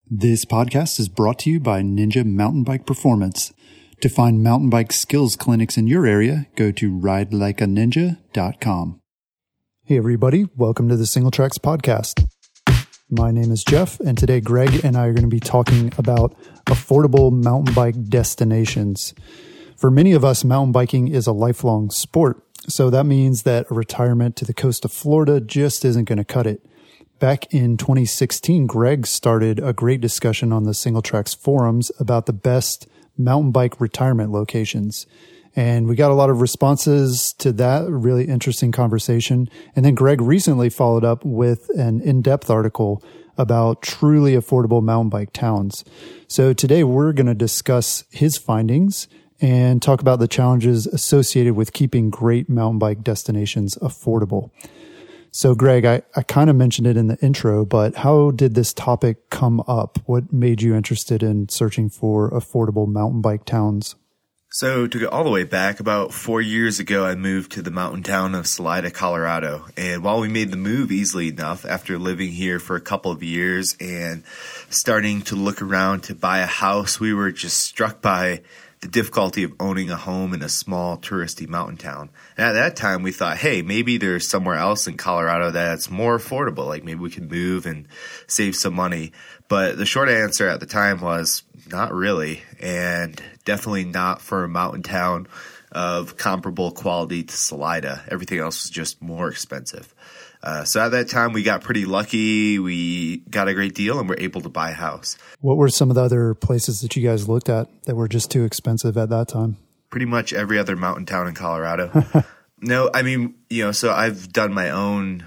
This podcast is brought to you by Ninja Mountain Bike Performance. To find mountain bike skills clinics in your area, go to ridelikeaninja.com. Hey everybody, welcome to the Single Tracks Podcast. My name is Jeff, and today Greg and I are going to be talking about affordable mountain bike destinations. For many of us, mountain biking is a lifelong sport, so that means that a retirement to the coast of Florida just isn't going to cut it. Back in 2016, Greg started a great discussion on the Single Tracks forums about the best mountain bike retirement locations. And we got a lot of responses to that really interesting conversation. And then Greg recently followed up with an in-depth article about truly affordable mountain bike towns. So today we're going to discuss his findings and talk about the challenges associated with keeping great mountain bike destinations affordable. So Greg, I kind of mentioned it in the intro, but how did this topic come up? What made you interested in searching for affordable mountain bike towns? So to go all the way back, about 4 years ago, I moved to the mountain town of Salida, Colorado. And while we made the move easily enough, after living here for a couple of years and starting to look around to buy a house, we were just struck by the difficulty of owning a home in a small touristy mountain town. And at that time, we thought, hey, maybe there's somewhere else in Colorado that's more affordable. Like maybe we could move and save some money. But the short answer at the time was not really, and definitely not for a mountain town of comparable quality to Salida. Everything else was just more expensive. So at that time, we got pretty lucky. We got a great deal and were able to buy a house. What were some of the other places that you guys looked at that were just too expensive at that time? Pretty much every other mountain town in Colorado. No, I mean, so I've done my own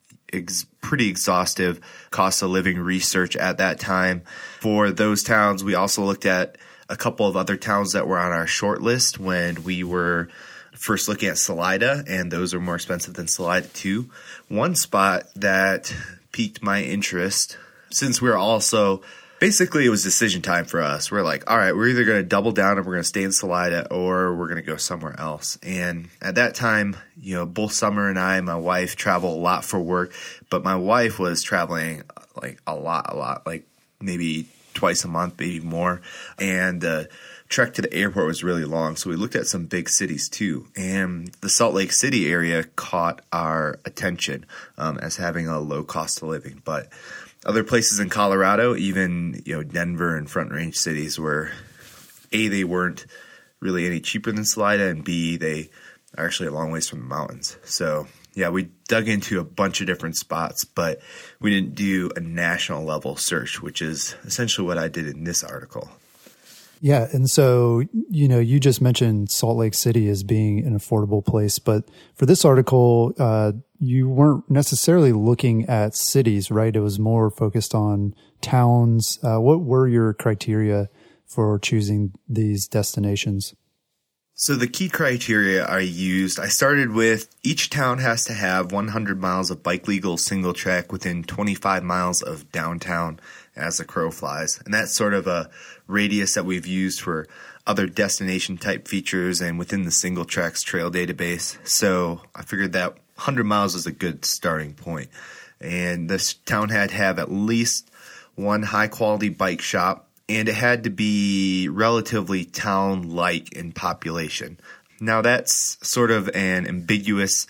pretty exhaustive cost of living research at that time. For those towns, we also looked at a couple of other towns that were on our short list when we were first looking at Salida, and those are more expensive than Salida too. One spot that piqued my interest, since we were also basically it was decision time for us. We're like, all right, we're either going to double down and we're going to stay in Salida or we're going to go somewhere else. And at that time, both Summer and my wife travel a lot for work, but my wife was traveling like a lot, like maybe twice a month, maybe more. And the trek to the airport was really long, so we looked at some big cities too. And the Salt Lake City area caught our attention as having a low cost of living. But other places in Colorado, even Denver and Front Range cities, were A, they weren't really any cheaper than Salida, and B, they are actually a long ways from the mountains. So yeah, we dug into a bunch of different spots, but we didn't do a national level search, which is essentially what I did in this article. Yeah. And so, you just mentioned Salt Lake City as being an affordable place, but for this article, you weren't necessarily looking at cities, right? It was more focused on towns. What were your criteria for choosing these destinations? So the key criteria I started with each town has to have 100 miles of bike legal single track within 25 miles of downtown as the crow flies. And that's sort of a radius that we've used for other destination type features and within the Single Tracks trail database. So I figured that 100 miles is a good starting point. And this town had to have at least one high quality bike shop, and it had to be relatively town-like in population. Now that's sort of an ambiguous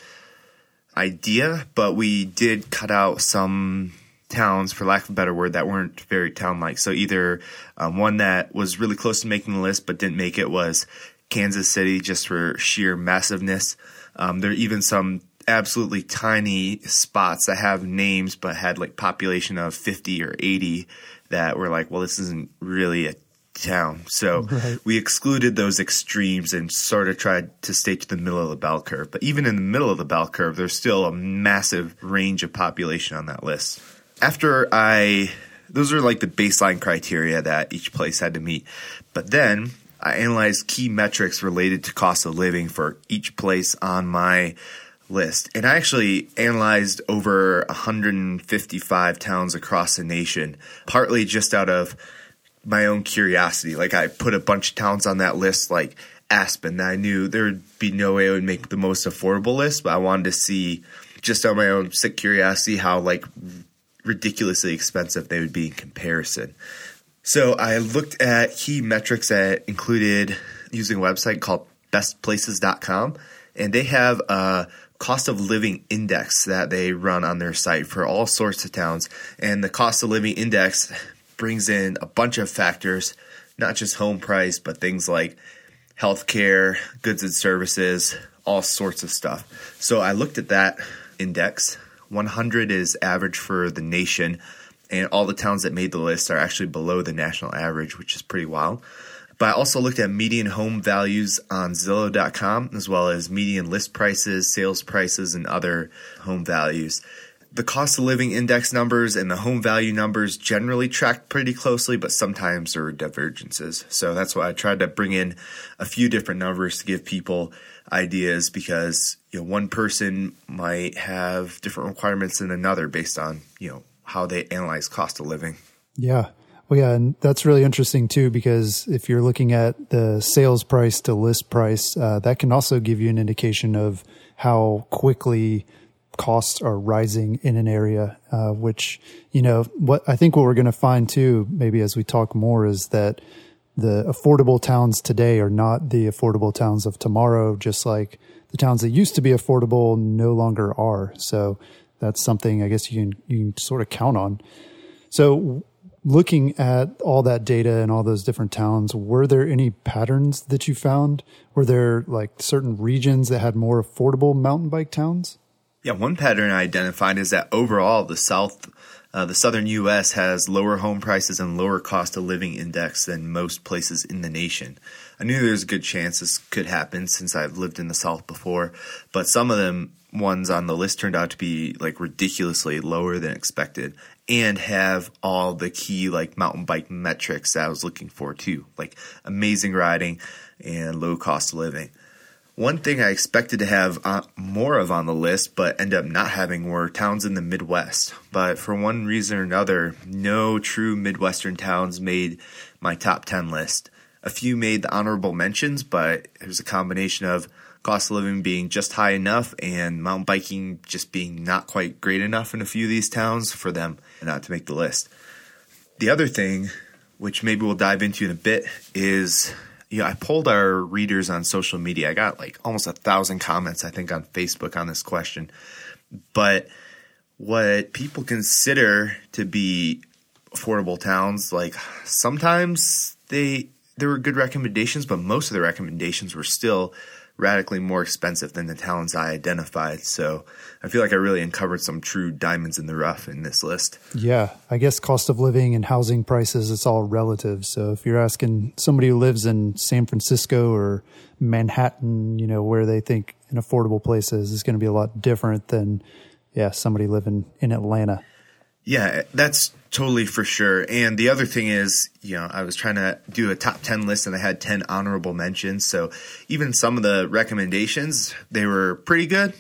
idea, but we did cut out some towns, for lack of a better word, that weren't very town-like. So either one that was really close to making the list but didn't make it was Kansas City, just for sheer massiveness. There are even some absolutely tiny spots that have names but had like population of 50 or 80 that were like, well, this isn't really a town. So we excluded those extremes and sort of tried to stay to the middle of the bell curve. But even in the middle of the bell curve, there's still a massive range of population on that list. Those are like the baseline criteria that each place had to meet. But then I analyzed key metrics related to cost of living for each place on my list. And I actually analyzed over 155 towns across the nation, partly just out of my own curiosity. Like I put a bunch of towns on that list, like Aspen, that I knew there would be no way it would make the most affordable list, but I wanted to see just out of my own sick curiosity how like ridiculously expensive they would be in comparison. So I looked at key metrics that included using a website called bestplaces.com, and they have a cost of living index that they run on their site for all sorts of towns. And the cost of living index brings in a bunch of factors, not just home price, but things like healthcare, goods and services, all sorts of stuff. So I looked at that index. 100 is average for the nation, and all the towns that made the list are actually below the national average, which is pretty wild. But I also looked at median home values on Zillow.com, as well as median list prices, sales prices, and other home values. The cost of living index numbers and the home value numbers generally track pretty closely, but sometimes there are divergences. So that's why I tried to bring in a few different numbers to give people ideas, because one person might have different requirements than another based on how they analyze cost of living. Yeah. Well, yeah, and that's really interesting too, because if you're looking at the sales price to list price, that can also give you an indication of how quickly costs are rising in an area, which, what we're going to find too, maybe as we talk more, is that the affordable towns today are not the affordable towns of tomorrow, just like the towns that used to be affordable no longer are. So that's something I guess you can sort of count on. So looking at all that data and all those different towns, were there any patterns that you found? Were there like certain regions that had more affordable mountain bike towns? Yeah, one pattern I identified is that overall the southern U.S. has lower home prices and lower cost of living index than most places in the nation. I knew there was a good chance this could happen since I've lived in the South before, but some of them ones on the list turned out to be like ridiculously lower than expected and have all the key like mountain bike metrics that I was looking for too, like amazing riding and low cost of living. One thing I expected to have more of on the list but ended up not having were towns in the Midwest. But for one reason or another, no true Midwestern towns made my top 10 list. A few made the honorable mentions, but it was a combination of cost of living being just high enough and mountain biking just being not quite great enough in a few of these towns for them not to make the list. The other thing, which maybe we'll dive into in a bit, is I polled our readers on social media. I got like almost 1,000 comments, I think, on Facebook on this question. But what people consider to be affordable towns, like sometimes there were good recommendations, but most of the recommendations were still radically more expensive than the towns I identified. So I feel like I really uncovered some true diamonds in the rough in this list. Yeah, I guess cost of living and housing prices, it's all relative. So if you're asking somebody who lives in San Francisco or Manhattan, where they think an affordable place is going to be a lot different than, somebody living in Atlanta. Yeah, that's totally for sure. And the other thing is, I was trying to do a top 10 list and I had 10 honorable mentions. So even some of the recommendations, they were pretty good.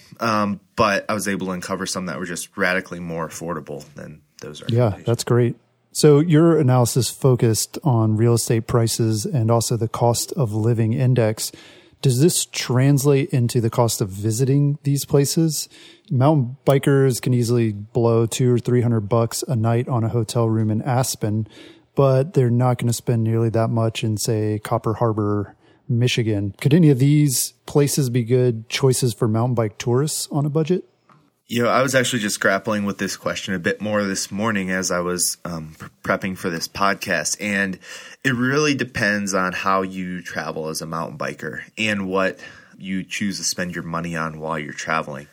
But I was able to uncover some that were just radically more affordable than those recommendations. Yeah, that's great. So your analysis focused on real estate prices and also the cost of living index. Does this translate into the cost of visiting these places? Mountain bikers can easily blow $200 or $300 a night on a hotel room in Aspen, but they're not going to spend nearly that much in, say, Copper Harbor, Michigan. Could any of these places be good choices for mountain bike tourists on a budget? I was actually just grappling with this question a bit more this morning as I was prepping for this podcast. And it really depends on how you travel as a mountain biker and what you choose to spend your money on while you're traveling.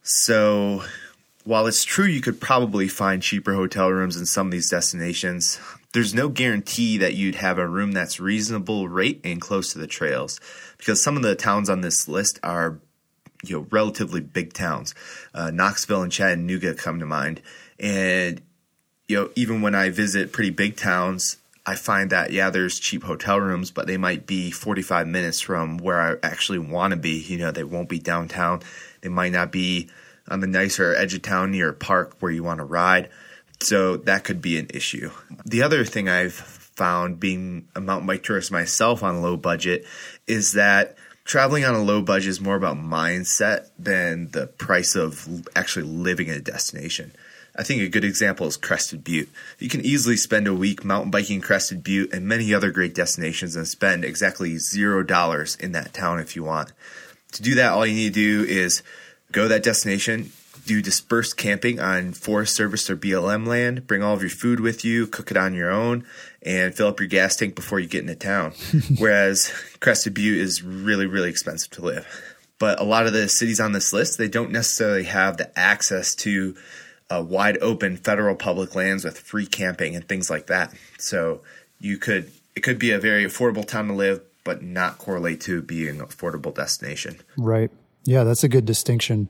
So while it's true you could probably find cheaper hotel rooms in some of these destinations, there's no guarantee that you'd have a room that's reasonable rate and close to the trails, because some of the towns on this list are relatively big towns. Knoxville and Chattanooga come to mind. And, even when I visit pretty big towns, I find that, there's cheap hotel rooms, but they might be 45 minutes from where I actually want to be. They won't be downtown. They might not be on the nicer edge of town near a park where you want to ride. So that could be an issue. The other thing I've found, being a mountain bike tourist myself on a low budget, is that traveling on a low budget is more about mindset than the price of actually living in a destination. I think a good example is Crested Butte. You can easily spend a week mountain biking Crested Butte and many other great destinations and spend exactly $0 in that town if you want. To do that, all you need to do is go to that destination, do dispersed camping on Forest Service or BLM land, bring all of your food with you, cook it on your own, and fill up your gas tank before you get into town. Whereas Crested Butte is really, really expensive to live. But a lot of the cities on this list, they don't necessarily have the access to wide open federal public lands with free camping and things like that. So it could be a very affordable town to live, but not correlate to being an affordable destination. Right. Yeah, that's a good distinction.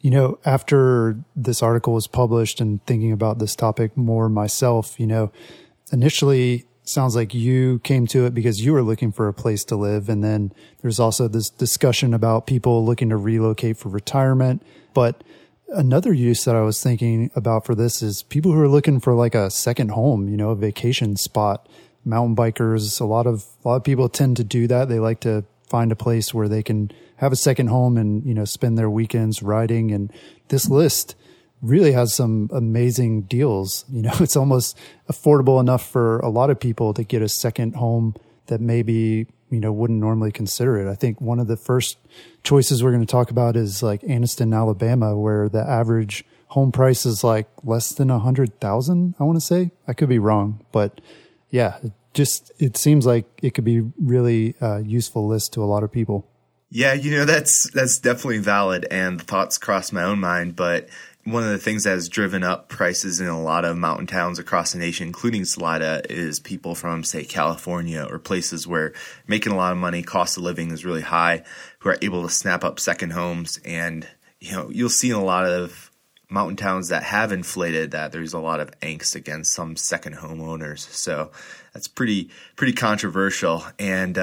After this article was published and thinking about this topic more myself, initially sounds like you came to it because you were looking for a place to live. And then there's also this discussion about people looking to relocate for retirement. But another use that I was thinking about for this is people who are looking for like a second home, a vacation spot. Mountain bikers, a lot of people tend to do that. They like to find a place where they can have a second home and, spend their weekends riding. And this list really has some amazing deals. It's almost affordable enough for a lot of people to get a second home that maybe, wouldn't normally consider it. I think one of the first choices we're going to talk about is like Anniston, Alabama, where the average home price is like less than $100,000, I want to say. I could be wrong, but yeah, it seems like it could be really useful list to a lot of people. Yeah, that's definitely valid, and the thoughts cross my own mind, but one of the things that has driven up prices in a lot of mountain towns across the nation, including Salida, is people from, say, California or places where making a lot of money, cost of living is really high, who are able to snap up second homes. And, you'll see in a lot of mountain towns that have inflated that there's a lot of angst against some second homeowners. So that's pretty controversial. And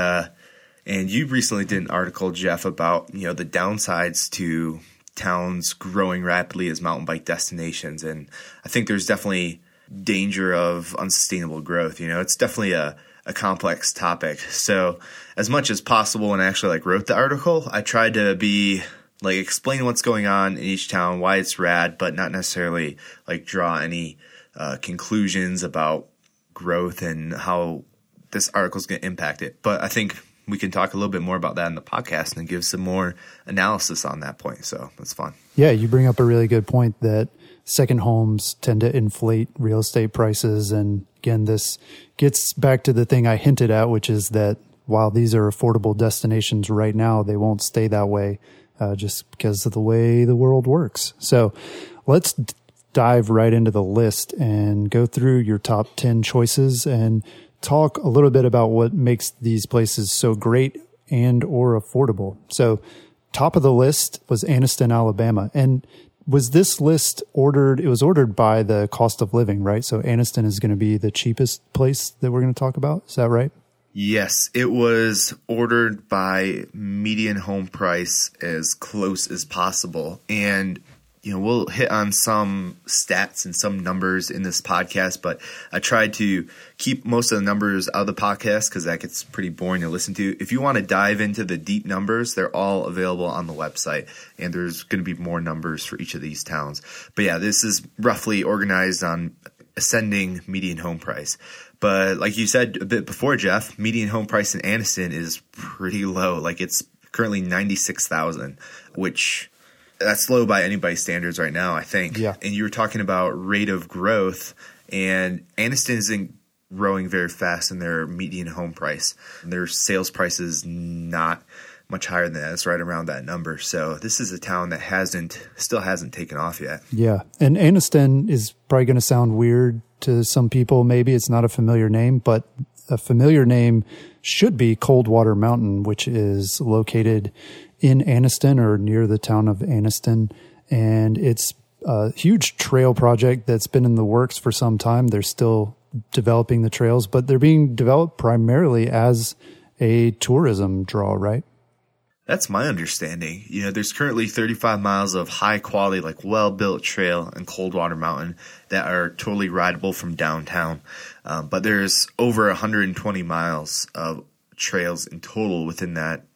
you recently did an article, Jeff, about, the downsides to towns growing rapidly as mountain bike destinations. And I think there's definitely danger of unsustainable growth. It's definitely a complex topic. So as much as possible when I actually wrote the article, I tried to be explain what's going on in each town, why it's rad, but not necessarily draw any conclusions about growth and how this article is going to impact it. But I think we can talk a little bit more about that in the podcast and give some more analysis on that point. So that's fun. Yeah, you bring up a really good point that second homes tend to inflate real estate prices. And again, this gets back to the thing I hinted at, which is that while these are affordable destinations right now, they won't stay that way just because of the way the world works. So let's dive right into the list and go through your top 10 choices and talk a little bit about what makes these places so great and or affordable. So top of the list was Anniston, Alabama. And was this list ordered? It was ordered by the cost of living, right? So Anniston is going to be the cheapest place that we're going to talk about. Is that right? Yes, it was ordered by median home price as close as possible. And we'll hit on some stats and some numbers in this podcast, but I tried to keep most of the numbers out of the podcast because that gets pretty boring to listen to. If you want to dive into the deep numbers, they're all available on the website, and there's going to be more numbers for each of these towns. But yeah, this is roughly organized on ascending median home price. But like you said a bit before, Jeff, median home price in Anniston is pretty low. It's currently $96,000, which that's low by anybody's standards right now, I think. Yeah. And you were talking about rate of growth, and Anniston isn't growing very fast in their median home price. Their sales price is not much higher than that. It's right around that number. So this is a town that still hasn't taken off yet. Yeah. And Anniston is probably going to sound weird to some people. Maybe it's not a familiar name, but a familiar name should be Coldwater Mountain, which is located in Anniston or near the town of Anniston. And it's a huge trail project that's been in the works for some time. They're still developing the trails, but they're being developed primarily as a tourism draw, right? That's my understanding. There's currently 35 miles of high quality, well-built trail in Coldwater Mountain that are totally rideable from downtown. But there's over 120 miles of trails in total within that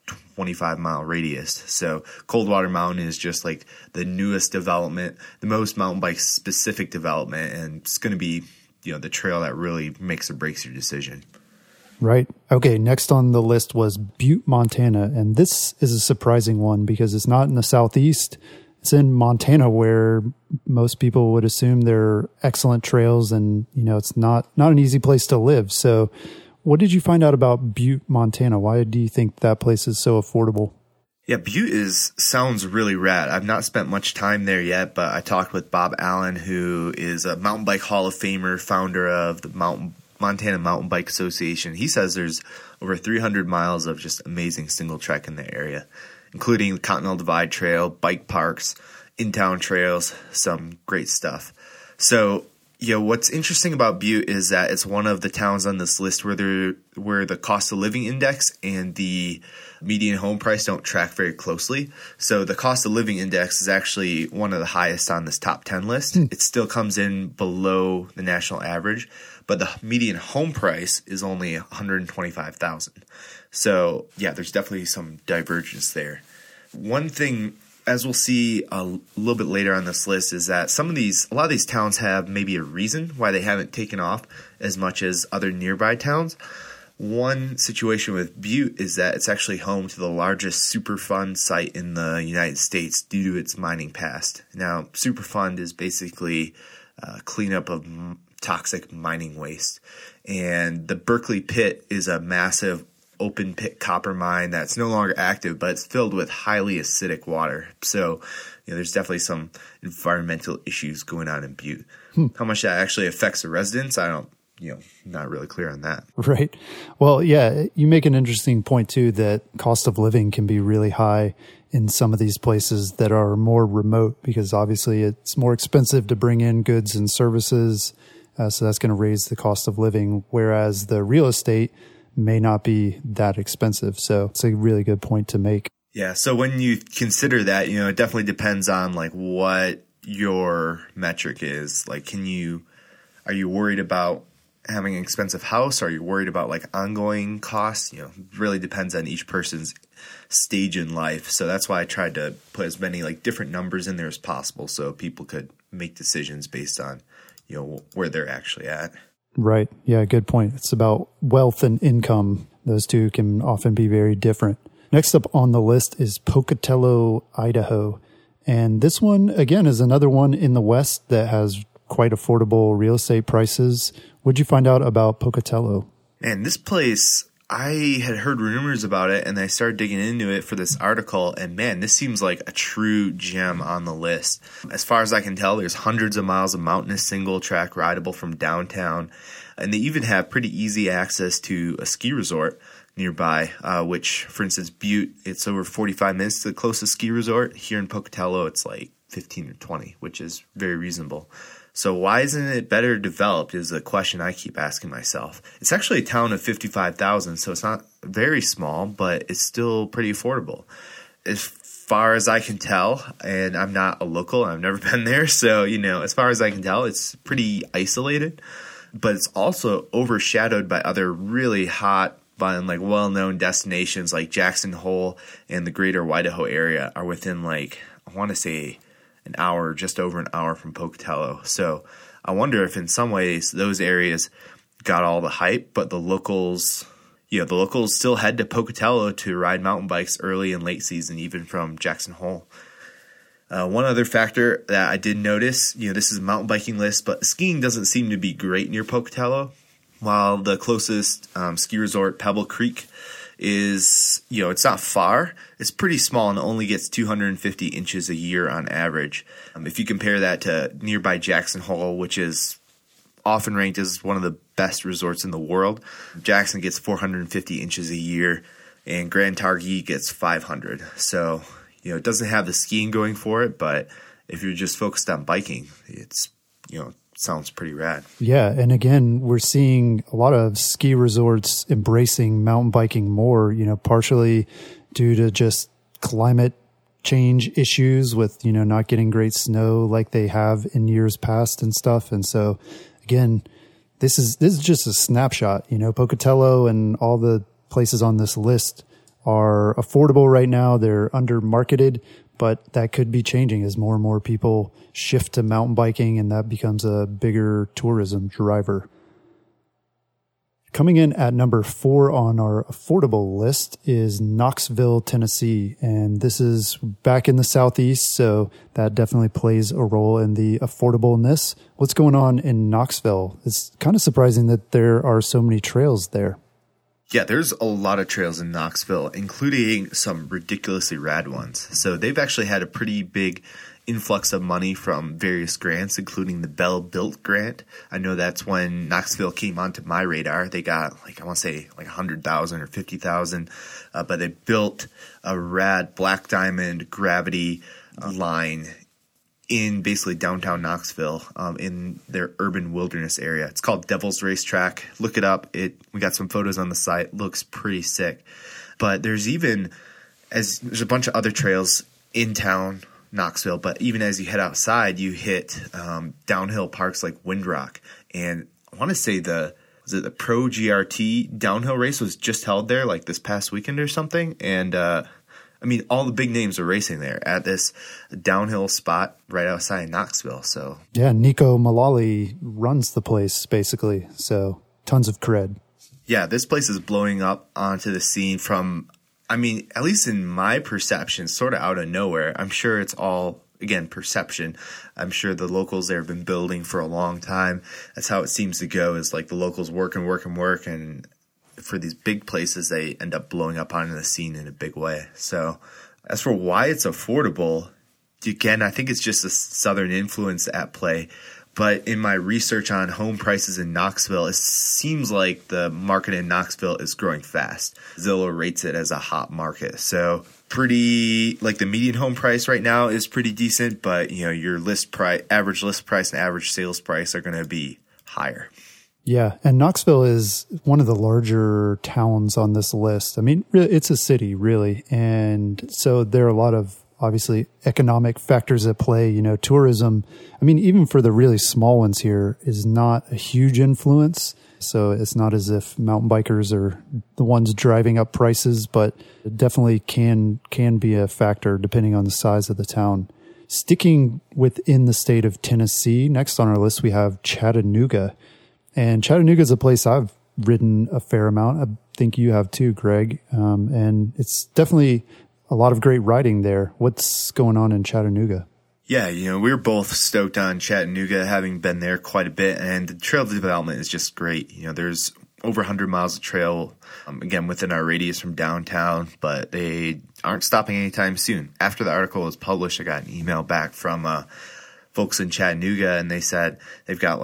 25-mile radius. So Coldwater Mountain is just like the newest development, the most mountain bike specific development, and it's going to be, the trail that really makes or breaks your decision. Right. Okay. Next on the list was Butte, Montana. And this is a surprising one because it's not in the Southeast. It's in Montana, where most people would assume there are excellent trails, and, it's not an easy place to live. So what did you find out about Butte, Montana? Why do you think that place is so affordable? Yeah, Butte sounds really rad. I've not spent much time there yet, but I talked with Bob Allen, who is a mountain bike Hall of Famer, founder of the Montana Mountain Bike Association. He says there's over 300 miles of just amazing single trek in the area, including the Continental Divide Trail, bike parks, in-town trails, some great stuff. So, what's interesting about Butte is that it's one of the towns on this list where the cost of living index and the median home price don't track very closely. So the cost of living index is actually one of the highest on this top 10 list. It still comes in below the national average, but the median home price is only $125,000. So yeah, there's definitely some divergence there. One thing, as we'll see a little bit later on this list, is that a lot of these towns have maybe a reason why they haven't taken off as much as other nearby towns. One situation with Butte is that it's actually home to the largest Superfund site in the United States due to its mining past. Now, Superfund is basically cleanup of toxic mining waste. And the Berkeley pit is a massive open pit copper mine that's no longer active, but it's filled with highly acidic water. So, there's definitely some environmental issues going on in Butte. How much that actually affects the residents, not really clear on that. Right. Well, yeah, you make an interesting point too, that cost of living can be really high in some of these places that are more remote, because obviously it's more expensive to bring in goods and services. So that's going to raise the cost of living, whereas the real estate may not be that expensive. So it's a really good point to make. Yeah. So when you consider that, it definitely depends on like what your metric is. Like, are you worried about having an expensive house? Are you worried about like ongoing costs? Really depends on each person's stage in life. So that's why I tried to put as many like different numbers in there as possible so people could make decisions based on, where they're actually at. Right. Yeah, good point. It's about wealth and income. Those two can often be very different. Next up on the list is Pocatello, Idaho. And this one, again, is another one in the West that has quite affordable real estate prices. What'd you find out about Pocatello? Man, this place, I had heard rumors about it, and I started digging into it for this article, and man, this seems like a true gem on the list. As far as I can tell, there's hundreds of miles of mountainous single track rideable from downtown, and they even have pretty easy access to a ski resort nearby, which, for instance, Butte, it's over 45 minutes to the closest ski resort. Here in Pocatello, it's like 15 or 20, which is very reasonable. So why isn't it better developed is a question I keep asking myself. It's actually a town of 55,000, so it's not very small, but it's still pretty affordable. As far as I can tell, and I'm not a local, I've never been there, so, as far as I can tell, it's pretty isolated, but it's also overshadowed by other really hot, fun, like well-known destinations like Jackson Hole and the greater Idaho area are within like, I want to say, an hour, just over an hour from Pocatello. So I wonder if in some ways those areas got all the hype, but the locals still head to Pocatello to ride mountain bikes early and late season, even from Jackson Hole. One other factor that I did notice, this is a mountain biking list, but skiing doesn't seem to be great near Pocatello. While the closest ski resort, Pebble Creek, is, it's not far. It's pretty small and only gets 250 inches a year on average. If you compare that to nearby Jackson Hole, which is often ranked as one of the best resorts in the world, Jackson gets 450 inches a year and Grand Targhee gets 500. So, it doesn't have the skiing going for it, but if you're just focused on biking, it's, sounds pretty rad. Yeah. And again, we're seeing a lot of ski resorts embracing mountain biking more, partially due to just climate change issues with, not getting great snow like they have in years past and stuff. And so again, this is just a snapshot, Pocatello and all the places on this list are affordable right now. They're under marketed, but that could be changing as more and more people shift to mountain biking, and that becomes a bigger tourism driver. Coming in at number 4 on our affordable list is Knoxville, Tennessee. And this is back in the Southeast, so that definitely plays a role in the affordableness. What's going on in Knoxville? It's kind of surprising that there are so many trails there. Yeah, there's a lot of trails in Knoxville, including some ridiculously rad ones. So they've actually had a pretty big influx of money from various grants, including the Bell Built grant. I know that's when Knoxville came onto my radar. They got I want to say 100,000 or 50,000, but they built a rad black diamond gravity line in basically downtown Knoxville, in their urban wilderness area. It's called Devil's Racetrack. Look it up. We got some photos on the site. Looks pretty sick. But there's a bunch of other trails in town, Knoxville, but even as you head outside, you hit downhill parks like Windrock. And I want to say the Pro GRT downhill race was just held there like this past weekend or something. And all the big names are racing there at this downhill spot right outside Knoxville. So yeah, Nico Mullally runs the place basically. So tons of cred. Yeah, this place is blowing up onto the scene from, at least in my perception, sort of out of nowhere. I'm sure it's all, again, perception. I'm sure the locals there have been building for a long time. That's how it seems to go, is like the locals work. And for these big places, they end up blowing up onto the scene in a big way. So as for why it's affordable, again, I think it's just a Southern influence at play. But in my research on home prices in Knoxville, it seems like the market in Knoxville is growing fast. Zillow rates it as a hot market. So the median home price right now is pretty decent, but your average list price and average sales price are going to be higher. Yeah, and Knoxville is one of the larger towns on this list. It's a city, really. And so there are a lot of, obviously, economic factors at play. Tourism, even for the really small ones here, is not a huge influence. So it's not as if mountain bikers are the ones driving up prices, but it definitely can be a factor depending on the size of the town. Sticking within the state of Tennessee, next on our list we have Chattanooga. And Chattanooga is a place I've ridden a fair amount. I think you have too, Greg. And it's definitely a lot of great riding there. What's going on in Chattanooga? Yeah, we're both stoked on Chattanooga, having been there quite a bit. And the trail development is just great. There's over 100 miles of trail, again, within our radius from downtown, but they aren't stopping anytime soon. After the article was published, I got an email back from folks in Chattanooga, and they said they've got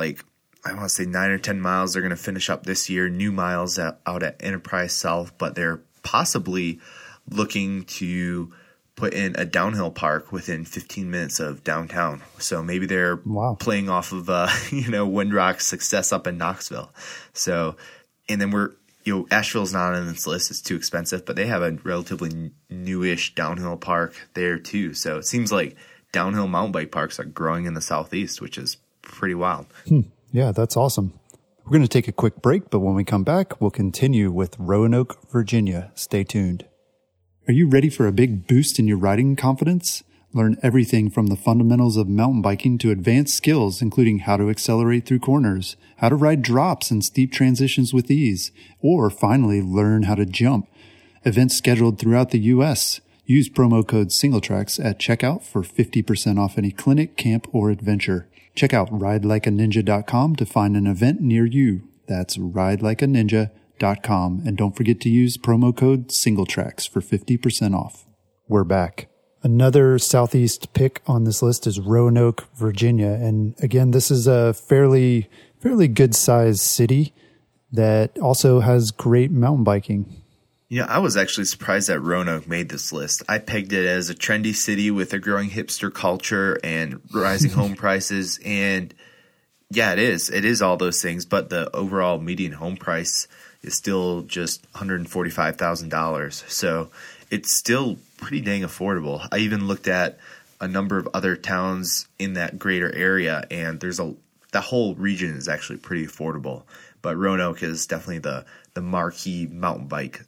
9 or 10 miles they're going to finish up this year, new miles out at Enterprise South, but they're possibly looking to put in a downhill park within 15 minutes of downtown. So maybe they're playing off of Windrock's success up in Knoxville. So, and then Asheville's not on this list; it's too expensive, but they have a relatively newish downhill park there too. So it seems like downhill mountain bike parks are growing in the Southeast, which is pretty wild. Yeah, that's awesome. We're going to take a quick break, but when we come back, we'll continue with Roanoke, Virginia. Stay tuned. Are you ready for a big boost in your riding confidence? Learn everything from the fundamentals of mountain biking to advanced skills, including how to accelerate through corners, how to ride drops and steep transitions with ease, or finally learn how to jump. Events scheduled throughout the U.S. Use promo code SingleTracks at checkout for 50% off any clinic, camp, or adventure. Check out ridelikeaninja.com to find an event near you. That's ridelikeaninja.com. And don't forget to use promo code SingleTracks for 50% off. We're back. Another Southeast pick on this list is Roanoke, Virginia. And again, this is a fairly good sized city that also has great mountain biking. I was actually surprised that Roanoke made this list. I pegged it as a trendy city with a growing hipster culture and rising home prices. And yeah, it is. It is all those things. But the overall median home price is still just $145,000. So it's still pretty dang affordable. I even looked at a number of other towns in that greater area, and the whole region is actually pretty affordable. But Roanoke is definitely the marquee mountain bike spot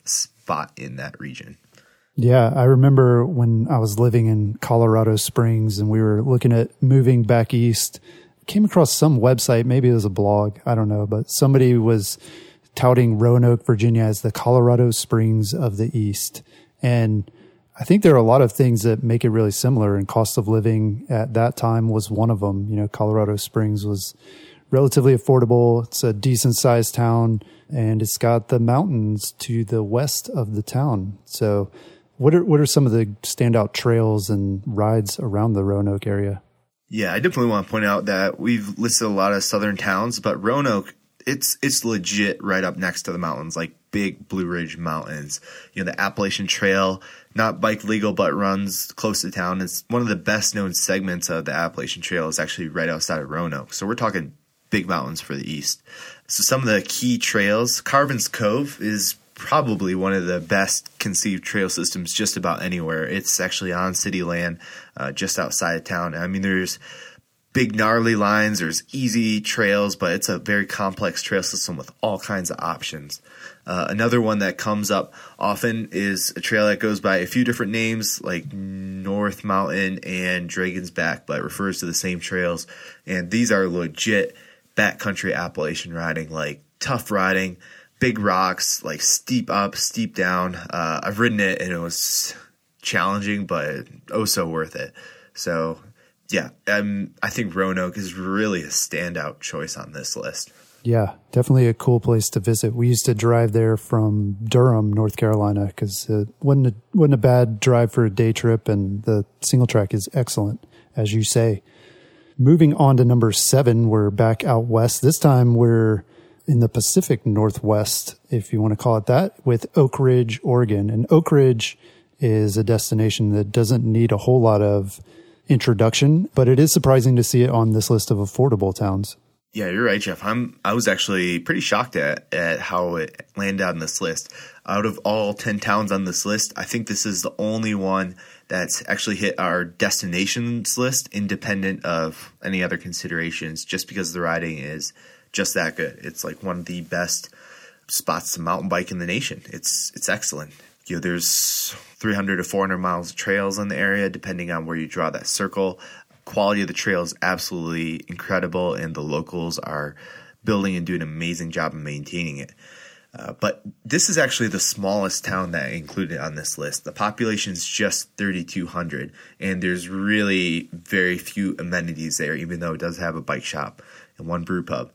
spot in that region. Yeah, I remember when I was living in Colorado Springs and we were looking at moving back east, came across some website, maybe it was a blog, I don't know, but somebody was touting Roanoke, Virginia as the Colorado Springs of the East. And I think there are a lot of things that make it really similar, and cost of living at that time was one of them. You know, Colorado Springs was relatively affordable. It's a decent sized town, and it's got the mountains to the west of the town. So what are some of the standout trails and rides around the Roanoke area? Yeah, I definitely want to point out that we've listed a lot of southern towns, but Roanoke, it's legit right up next to the mountains, like big Blue Ridge Mountains. You know, the Appalachian Trail, not bike legal, but runs close to town. It's one of the best known segments of the Appalachian Trail is actually right outside of Roanoke. So we're talking big mountains for the east. So some of the key trails, Carvin's Cove is probably one of the best conceived trail systems just about anywhere. It's actually on city land, just outside of town. I mean, there's big gnarly lines, there's easy trails, but it's a very complex trail system with all kinds of options. Another one that comes up often is a trail that goes by a few different names, like North Mountain and Dragon's Back, but it refers to the same trails. And these are legit backcountry Appalachian riding, like tough riding, big rocks, like steep up, steep down. I've ridden it and it was challenging, but oh so worth it. So yeah, I think Roanoke is really a standout choice on this list. Yeah, definitely a cool place to visit. We used to drive there from Durham, North Carolina, because it wasn't a bad drive for a day trip, and the single track is excellent, as you say. Moving on to number 7, we're back out west. This time we're in the Pacific Northwest, if you want to call it that, with Oak Ridge, Oregon. And Oak Ridge is a destination that doesn't need a whole lot of introduction, but it is surprising to see it on this list of affordable towns. Yeah, you're right, Jeff. I was actually pretty shocked at how it landed on this list. Out of all 10 towns on this list, I think this is the only one that's actually hit our destinations list independent of any other considerations, just because the riding is just that good. It's like one of the best spots to mountain bike in the nation. It's excellent. You know, there's 300 to 400 miles of trails in the area, depending on where you draw that circle. Quality of the trail is absolutely incredible, and the locals are building and doing an amazing job of maintaining it. But this is actually the smallest town that I included on this list. The population is just 3,200, and there's really very few amenities there, even though it does have a bike shop and one brew pub.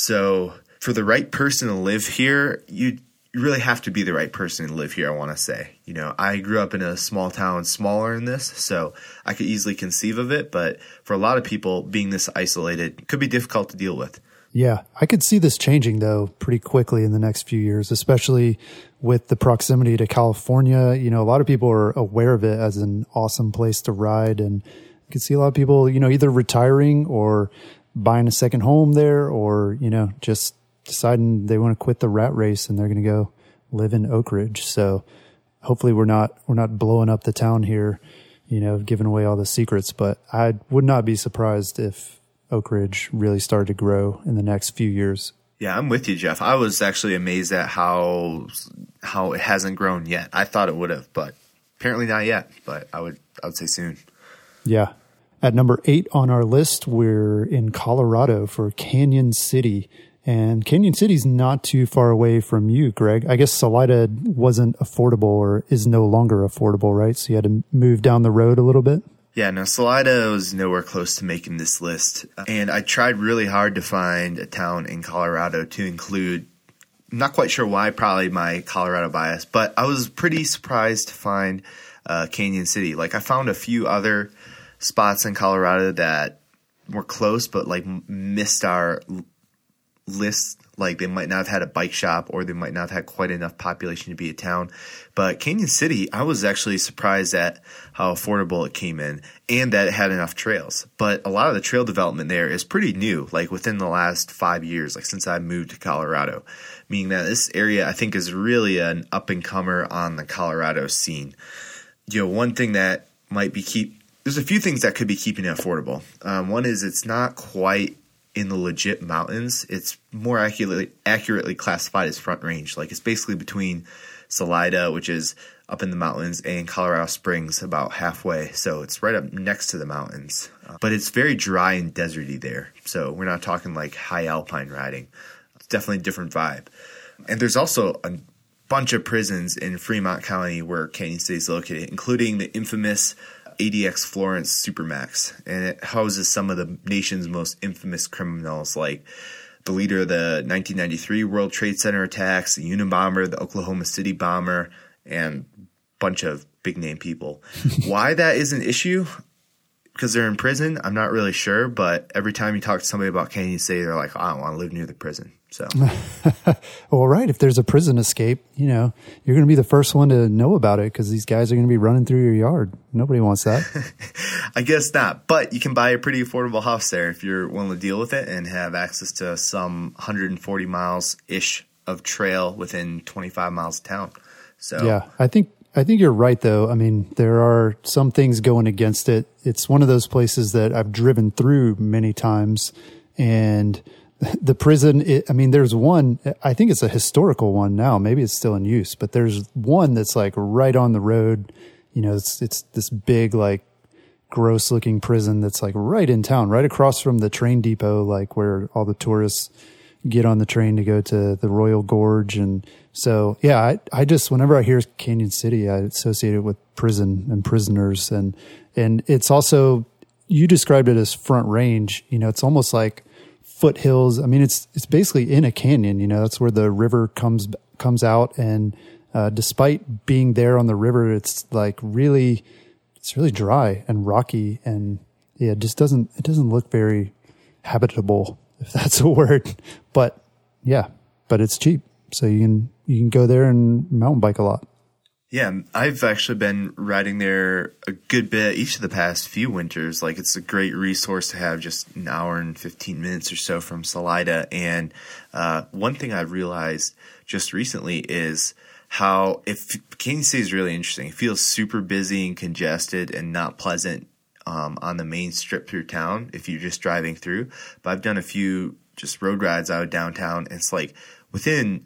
So for the right person to live here, you really have to be the right person to live here, I want to say. You know, I grew up in a small town smaller than this, so I could easily conceive of it. But for a lot of people, being this isolated could be difficult to deal with. Yeah, I could see this changing, though, pretty quickly in the next few years, especially with the proximity to California. You know, a lot of people are aware of it as an awesome place to ride. And you can see a lot of people, you know, either retiring or buying a second home there, or, you know, just deciding they want to quit the rat race and they're going to go live in Oak Ridge. So hopefully we're not blowing up the town here, you know, giving away all the secrets. But I would not be surprised if Oak Ridge really started to grow in the next few years. Yeah, I'm with you, Jeff. I was actually amazed at how it hasn't grown yet. I thought it would have, but apparently not yet. But I would say soon. Yeah. At number 8 on our list, we're in Colorado for Canyon City. And Canyon City's not too far away from you, Greg. I guess Salida wasn't affordable, or is no longer affordable, right? So you had to move down the road a little bit? Yeah, no, Salida was nowhere close to making this list. And I tried really hard to find a town in Colorado to include. I'm not quite sure why, probably my Colorado bias, but I was pretty surprised to find Canyon City. Like, I found a few other spots in Colorado that were close, but like missed our list. Like, they might not have had a bike shop, or they might not have had quite enough population to be a town. But Canyon City, I was actually surprised at how affordable it came in, and that it had enough trails. But a lot of the trail development there is pretty new, like within the last 5 years, like since I moved to Colorado, meaning that this area, I think, is really an up-and-comer on the Colorado scene. You know, one thing that might be there's a few things that could be keeping it affordable. One is it's not quite in the legit mountains, it's more accurately classified as Front Range. Like it's basically between Salida, which is up in the mountains, and Colorado Springs, about halfway. So it's right up next to the mountains. But it's very dry and deserty there. So we're not talking like high alpine riding. It's definitely a different vibe. And there's also a bunch of prisons in Fremont County where Canyon City is located, including the infamous ADX Florence Supermax. And it houses some of the nation's most infamous criminals, like the leader of the 1993 World Trade Center attacks, the Unabomber, the Oklahoma City bomber, and a bunch of big name people. Why that is an issue? Because they're in prison, I'm not really sure. But every time you talk to somebody about Canyon City, they're like, I don't want to live near the prison. So, well, right. If there's a prison escape, you're going to be the first one to know about it because these guys are going to be running through your yard. Nobody wants that. I guess not. But you can buy a pretty affordable house there if you're willing to deal with it and have access to some 140 miles-ish of trail within 25 miles of town. So yeah, I think you're right, though. I mean, there are some things going against it. It's one of those places that I've driven through many times, and the prison, there's one, I think it's a historical one now. Maybe it's still in use, but there's one that's like right on the road. It's this big, like gross looking prison that's like right in town, right across from the train depot, like where all the tourists get on the train to go to the Royal Gorge. And so, yeah, I just, whenever I hear Canyon City, I associate it with prison and prisoners. And it's also, you described it as Front Range. It's almost like foothills. I mean, it's basically in a canyon. That's where the river comes out, and despite being there on the river, it's really dry and rocky, and yeah, it doesn't look very habitable, if that's a word. But it's cheap, so you can go there and mountain bike a lot. Yeah, I've actually been riding there a good bit each of the past few winters. Like, it's a great resource to have just an hour and 15 minutes or so from Salida. And one thing I've realized just recently is how Canyon City is really interesting. It feels super busy and congested and not pleasant on the main strip through town if you're just driving through. But I've done a few just road rides out of downtown. And it's like within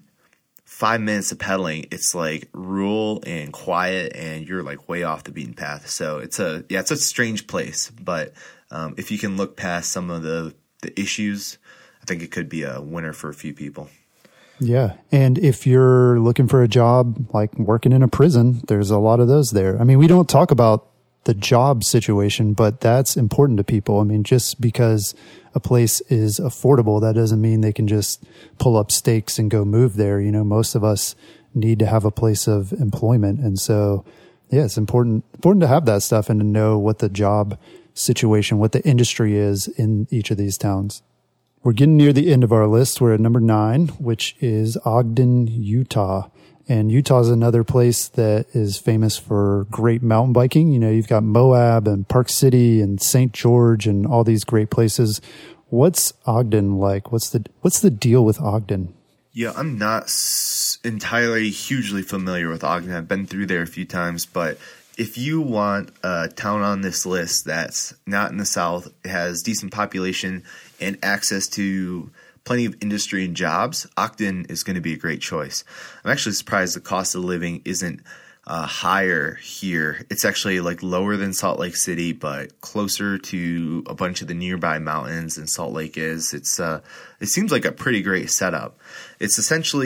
5 minutes of pedaling, it's like rural and quiet, and you're like way off the beaten path. So it's a strange place, but if you can look past some of the issues, I think it could be a winner for a few people. Yeah. And if you're looking for a job, like working in a prison, there's a lot of those there. I mean, we don't talk about the job situation, but that's important to people. I mean, just because a place is affordable, that doesn't mean they can just pull up stakes and go move there. Most of us need to have a place of employment. And so, yeah, it's important to have that stuff and to know what the job situation, what the industry is in each of these towns. We're getting near the end of our list. We're at number 9, which is Ogden, Utah. And Utah is another place that is famous for great mountain biking. You've got Moab and Park City and St. George and all these great places. What's Ogden like? What's the deal with Ogden? Yeah, I'm not entirely hugely familiar with Ogden. I've been through there a few times, but if you want a town on this list that's not in the South, has decent population and access to plenty of industry and jobs, Ogden is going to be a great choice. I'm actually surprised the cost of living isn't higher here. It's actually like lower than Salt Lake City, but closer to a bunch of the nearby mountains than Salt Lake is. It seems like a pretty great setup. It's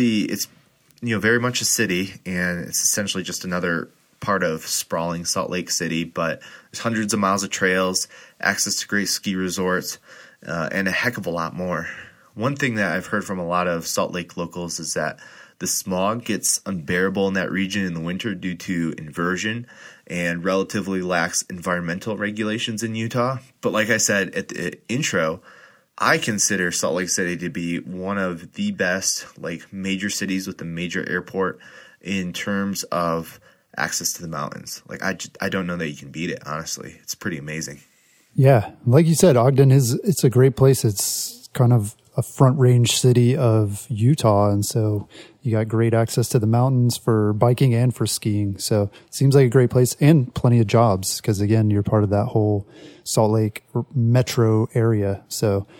very much a city, and it's essentially just another part of sprawling Salt Lake City, but there's hundreds of miles of trails, access to great ski resorts, and a heck of a lot more. One thing that I've heard from a lot of Salt Lake locals is that the smog gets unbearable in that region in the winter due to inversion and relatively lax environmental regulations in Utah. But like I said at the intro, I consider Salt Lake City to be one of the best major cities with a major airport in terms of access to the mountains. I don't know that you can beat it, honestly. It's pretty amazing. Yeah. Like you said, Ogden it's a great place. It's kind of a front range city of Utah. And so you got great access to the mountains for biking and for skiing. So it seems like a great place and plenty of jobs because, again, you're part of that whole Salt Lake metro area. So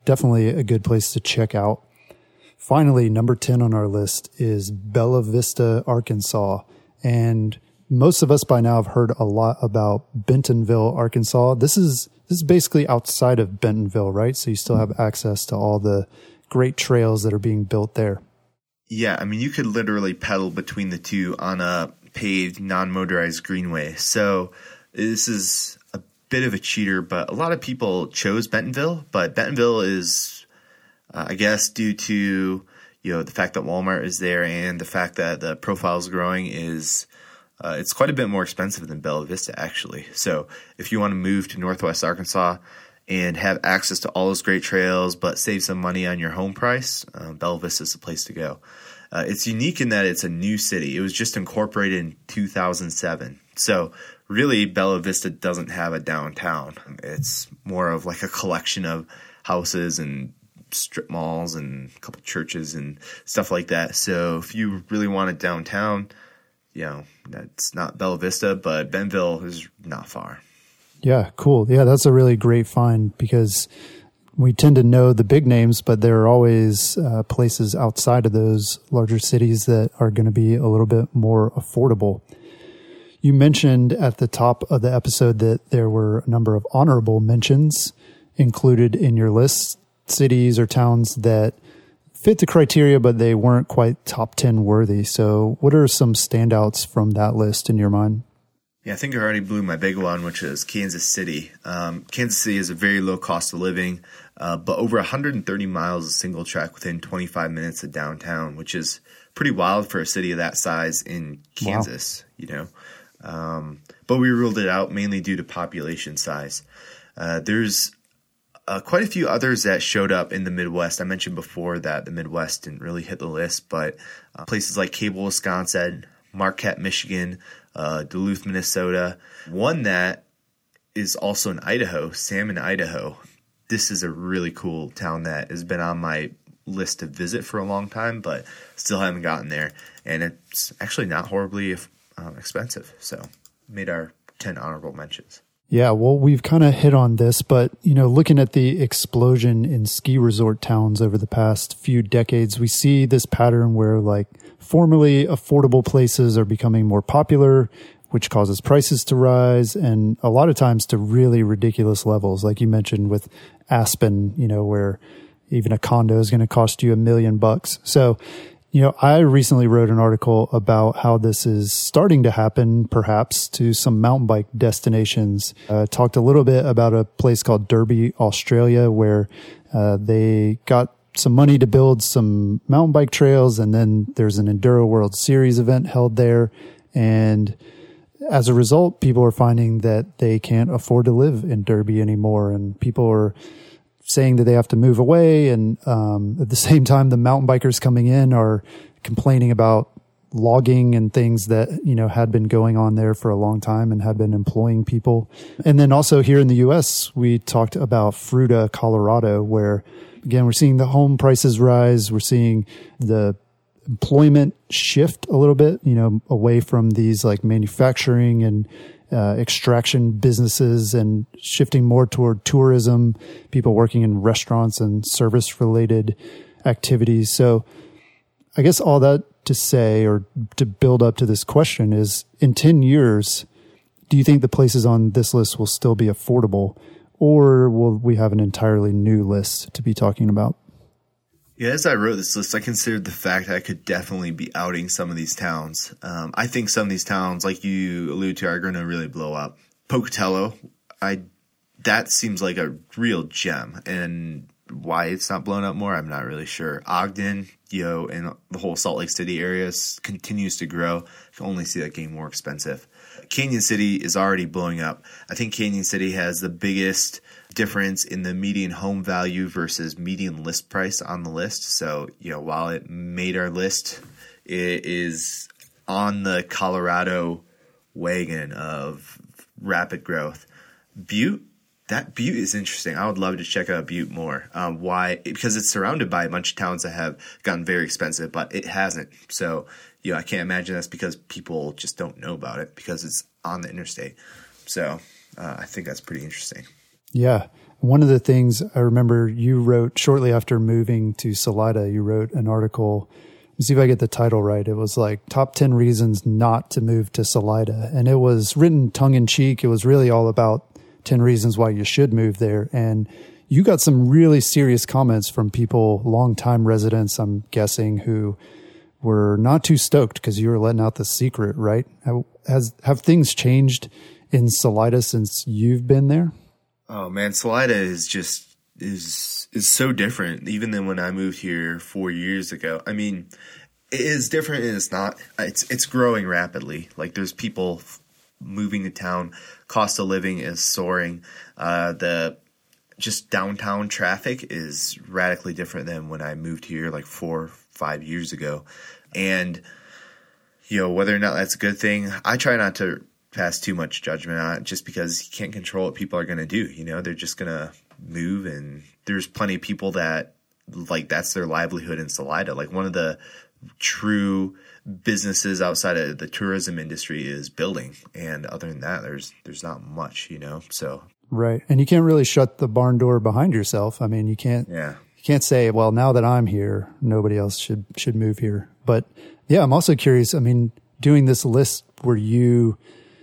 definitely a good place to check out. Finally, number 10 on our list is Bella Vista, Arkansas. And most of us by now have heard a lot about Bentonville, Arkansas. This is basically outside of Bentonville, right? So you still have access to all the great trails that are being built there. Yeah, I mean, you could literally pedal between the two on a paved, non-motorized greenway. So this is a bit of a cheater, but a lot of people chose Bentonville. But Bentonville is, I guess, due to the fact that Walmart is there and the fact that the profile is growing, is it's quite a bit more expensive than Bella Vista, actually. So if you want to move to Northwest Arkansas and have access to all those great trails, but save some money on your home price, Bella Vista is the place to go. It's unique in that it's a new city. It was just incorporated in 2007. So really, Bella Vista doesn't have a downtown. It's more of like a collection of houses and strip malls and a couple churches and stuff like that. So if you really want a downtown, that's not Bella Vista, but Bentonville is not far. Yeah, cool. Yeah, that's a really great find because we tend to know the big names, but there are always places outside of those larger cities that are going to be a little bit more affordable. You mentioned at the top of the episode that there were a number of honorable mentions included in your list, cities or towns that fit the criteria, but they weren't quite top 10 worthy. So what are some standouts from that list in your mind? Yeah, I think I already blew my big one, which is Kansas City. Kansas City is a very low cost of living, but over 130 miles of single track within 25 minutes of downtown, which is pretty wild for a city of that size in Kansas, but we ruled it out mainly due to population size. There's quite a few others that showed up in the Midwest. I mentioned before that the Midwest didn't really hit the list, but places like Cable, Wisconsin, Marquette, Michigan, Duluth, Minnesota. One that is also in Idaho, Salmon, Idaho. This is a really cool town that has been on my list to visit for a long time, but still haven't gotten there. And it's actually not horribly expensive. So made our 10 honorable mentions. Yeah, well, we've kind of hit on this, but, looking at the explosion in ski resort towns over the past few decades, we see this pattern where formerly affordable places are becoming more popular, which causes prices to rise, and a lot of times to really ridiculous levels. Like you mentioned with Aspen, where even a condo is going to cost you $1 million. So, I recently wrote an article about how this is starting to happen, perhaps, to some mountain bike destinations. Talked a little bit about a place called Derby, Australia, where they got some money to build some mountain bike trails, and then there's an Enduro World Series event held there. And as a result, people are finding that they can't afford to live in Derby anymore, and people are saying that they have to move away. And at the same time, the mountain bikers coming in are complaining about logging and things that, had been going on there for a long time and had been employing people. And then also here in the US, we talked about Fruita, Colorado, where again, we're seeing the home prices rise. We're seeing the employment shift a little bit, away from these manufacturing and extraction businesses and shifting more toward tourism, people working in restaurants and service related activities. So I guess all that to say, or to build up to this question, is in 10 years, do you think the places on this list will still be affordable, or will we have an entirely new list to be talking about? Yeah, as I wrote this list, I considered the fact that I could definitely be outing some of these towns. I think some of these towns, like you allude to, are going to really blow up. Pocatello, that seems like a real gem, and why it's not blown up more, I'm not really sure. Ogden, and the whole Salt Lake City area continues to grow. You can only see that getting more expensive. Canyon City is already blowing up. I think Canyon City has the biggest difference in the median home value versus median list price on the list. So, while it made our list, it is on the Colorado wagon of rapid growth. Butte is interesting. I would love to check out Butte more. Why? Because it's surrounded by a bunch of towns that have gotten very expensive, but it hasn't. So, I can't imagine that's because people just don't know about it because it's on the interstate. So I think that's pretty interesting. Yeah. One of the things I remember you wrote shortly after moving to Salida, you wrote an article. Let me see if I get the title right. It was like top 10 reasons not to move to Salida. And it was written tongue in cheek. It was really all about 10 reasons why you should move there. And you got some really serious comments from people, longtime residents, I'm guessing, who were not too stoked because you were letting out the secret, right? Have things changed in Salida since you've been there? Oh man, Salida is so different even than when I moved here 4 years ago. I mean, it is different and it's not. It's growing rapidly. Like there's people moving to town. Cost of living is soaring. The just downtown traffic is radically different than when I moved here like 4 or 5 years ago. And, whether or not that's a good thing, I try not to pass too much judgment on it just because you can't control what people are going to do. They're just going to move, and there's plenty of people that like that's their livelihood in Salida. Like one of the true businesses outside of the tourism industry is building. And other than that, there's not much, so. Right. And you can't really shut the barn door behind yourself. I mean, you can't say, well, now that I'm here, nobody else should move here. But yeah, I'm also curious. I mean, doing this list, are you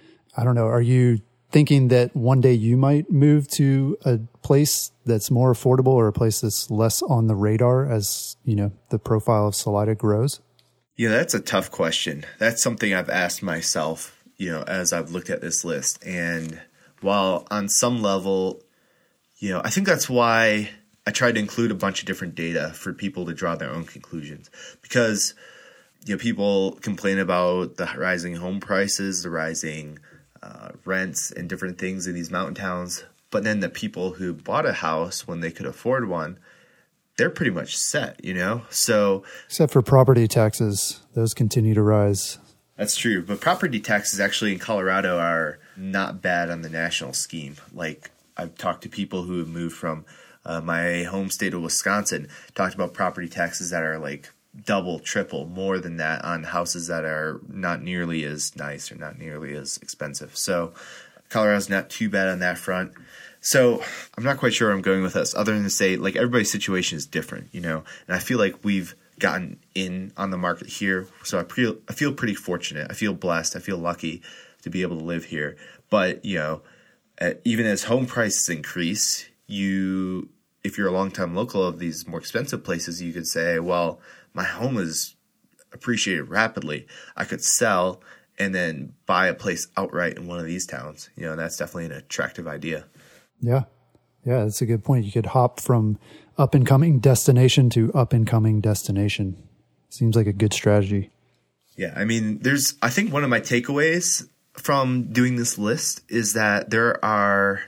thinking that one day you might move to a place that's more affordable or a place that's less on the radar as, the profile of Salida grows? Yeah, that's a tough question. That's something I've asked myself, as I've looked at this list. And while on some level, I think that's why I tried to include a bunch of different data for people to draw their own conclusions. Because, people complain about the rising home prices, the rising rents and different things in these mountain towns. But then the people who bought a house when they could afford one, they're pretty much set, So except for property taxes, those continue to rise. That's true. But property taxes actually in Colorado are not bad on the national scheme. Like I've talked to people who have moved from my home state of Wisconsin, talked about property taxes that are like double, triple, more than that on houses that are not nearly as nice or not nearly as expensive. So Colorado's not too bad on that front. So I'm not quite sure where I'm going with this other than to say like everybody's situation is different, and I feel like we've gotten in on the market here. So I feel pretty fortunate. I feel blessed. I feel lucky to be able to live here. But, even as home prices increase, if you're a longtime local of these more expensive places, you could say, well, my home is appreciated rapidly. I could sell and then buy a place outright in one of these towns. That's definitely an attractive idea. Yeah. Yeah, that's a good point. You could hop from up-and-coming destination to up-and-coming destination. Seems like a good strategy. Yeah, I mean, I think one of my takeaways from doing this list is that there are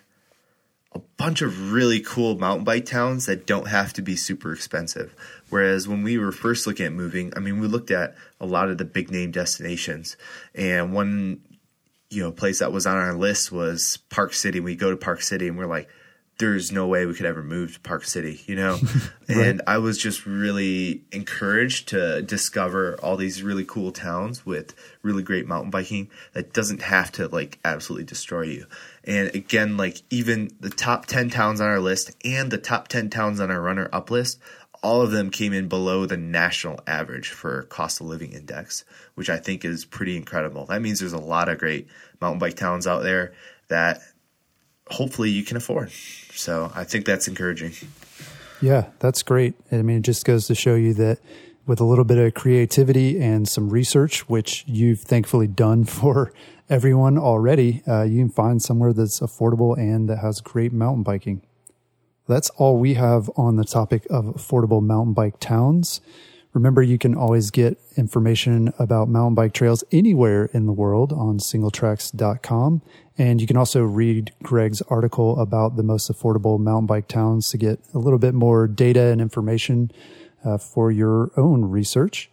a bunch of really cool mountain bike towns that don't have to be super expensive. Whereas when we were first looking at moving, I mean, we looked at a lot of the big name destinations, and one, place that was on our list was Park City. We go to Park City and we're like, there's no way we could ever move to Park City, Right. And I was just really encouraged to discover all these really cool towns with really great mountain biking that doesn't have to like absolutely destroy you. And again, like even the top 10 towns on our list and the top 10 towns on our runner up list, all of them came in below the national average for cost of living index, which I think is pretty incredible. That means there's a lot of great mountain bike towns out there that hopefully you can afford. So I think that's encouraging. Yeah, that's great. I mean, it just goes to show you that with a little bit of creativity and some research, which you've thankfully done for everyone already, you can find somewhere that's affordable and that has great mountain biking. That's all we have on the topic of affordable mountain bike towns. Remember, you can always get information about mountain bike trails anywhere in the world on singletracks.com. And you can also read Greg's article about the most affordable mountain bike towns to get a little bit more data and information for your own research.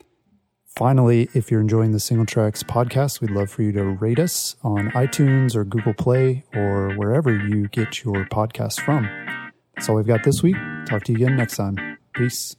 Finally, if you're enjoying the Single Tracks podcast, we'd love for you to rate us on iTunes or Google Play or wherever you get your podcasts from. That's all we've got this week. Talk to you again next time. Peace.